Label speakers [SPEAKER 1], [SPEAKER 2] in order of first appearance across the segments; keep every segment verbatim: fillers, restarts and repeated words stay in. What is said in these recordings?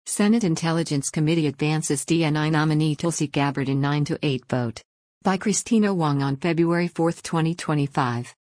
[SPEAKER 1] Senate Intelligence Committee advances D N I nominee Tulsi Gabbard in nine to eight vote. By Christina Wong on February fourth, twenty twenty-five.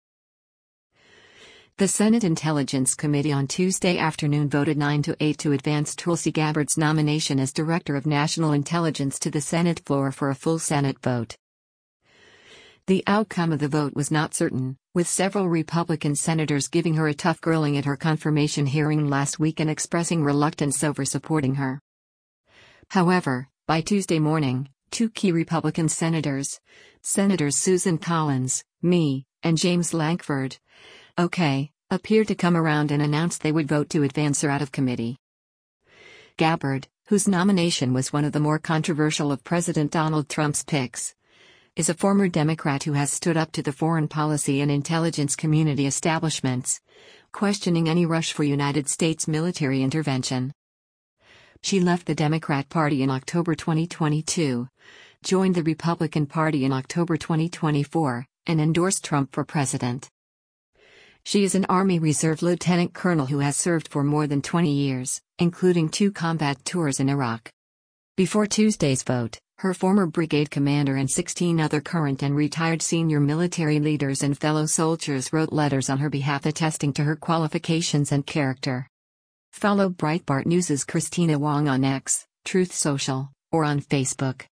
[SPEAKER 1] The Senate Intelligence Committee on Tuesday afternoon voted nine to eight to advance Tulsi Gabbard's nomination as Director of National Intelligence to the Senate floor for a full Senate vote. The outcome of the vote was not certain, with several Republican senators giving her a tough grilling at her confirmation hearing last week and expressing reluctance over supporting her. However, by Tuesday morning, two key Republican senators, Senators Susan Collins, me, and James Lankford, OK, appeared to come around and announced they would vote to advance her out of committee. Gabbard, whose nomination was one of the more controversial of President Donald Trump's picks, is a former Democrat who has stood up to the foreign policy and intelligence community establishments, questioning any rush for United States military intervention. She left the Democrat Party in October twenty twenty-two, joined the Republican Party in October twenty twenty-four, and endorsed Trump for president. She is an Army Reserve lieutenant colonel who has served for more than twenty years, including two combat tours in Iraq. Before Tuesday's vote, her former brigade commander and sixteen other current and retired senior military leaders and fellow soldiers wrote letters on her behalf attesting to her qualifications and character. Follow Breitbart News' Christina Wong on X, Truth Social, or on Facebook.